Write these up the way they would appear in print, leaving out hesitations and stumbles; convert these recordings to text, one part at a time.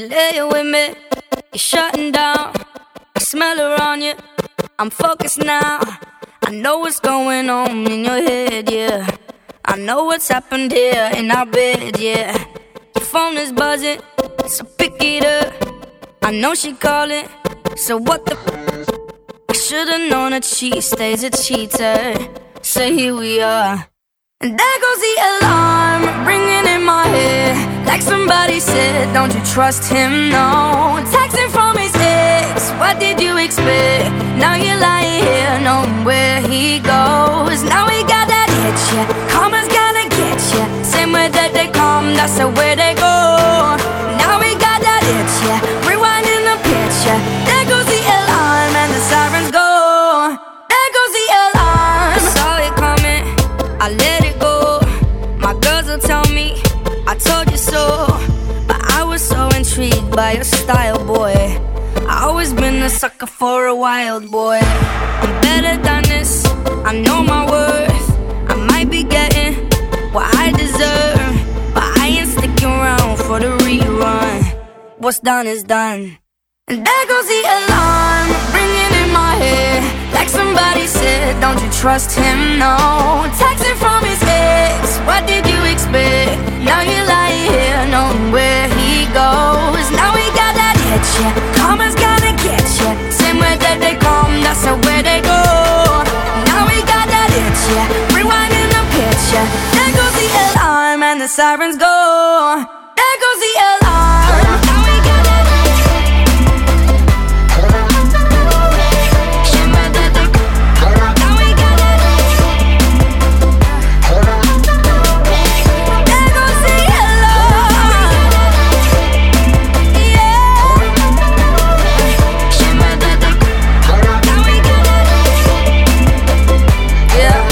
You lay with me, you're shutting down. I smell her on you, I'm focused now. I know what's going on in your head, yeah. I know what's happened here in our bed, yeah. Your phone is buzzing, so pick it up. I know she calling, so what the I should've known that she stays a cheater. So here we are. And there goes the alarm, ringing in my head. Like somebody said, don't you trust him, no. Texting from his ex, what did you expect? Now you're lying here, knowing where he goes. Now he got that itch, yeah, karma's gonna get ya. Same way that they come, that's the way they go. Now we got that itch, yeah, rewinding the picture. There goes the alarm and the sirens go. There goes the alarm. I saw it coming, I let it go. My girls will tell me, I told you so. But I was so intrigued by your style, boy. I always been a sucker for a wild boy. I'm better than this, I know my worth. I might be getting what I deserve, but I ain't sticking around for the rerun. What's done is done. And there goes the alarm, ringing in my head. Like somebody said, don't you trust him, no. Texting from his ex, what did you expect? Now you're lying here, knowing where he goes. Now we got that itch, yeah, karma's gonna get ya. Same way that they come, that's the way they go. Now we got that itch, yeah, rewinding the picture. There goes the alarm and the sirens go. There goes the alarm. Now we got that itch. Now we got that itch. There goes the alarm. Yeah. Now we got that itch. Yeah.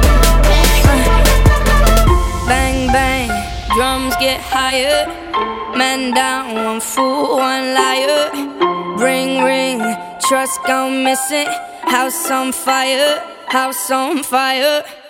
Bang, bang, drums get higher. Man down, one fool, one liar. Ring, ring, trust gone missing. House on fire, house on fire.